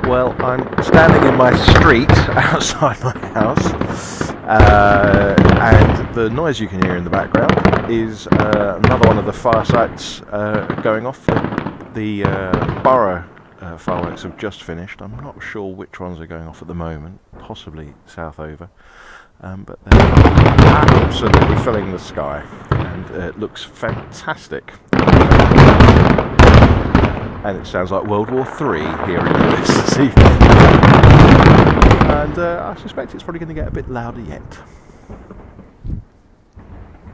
Well, I'm standing in my street outside my house, and the noise you can hear in the background is another one of the fire sites going off. The borough fireworks have just finished. I'm not sure which ones are going off at the moment, possibly Southover, but they're absolutely filling the sky, and it looks fantastic. And it sounds like World War III here in this evening. And I suspect it's probably going to get a bit louder yet.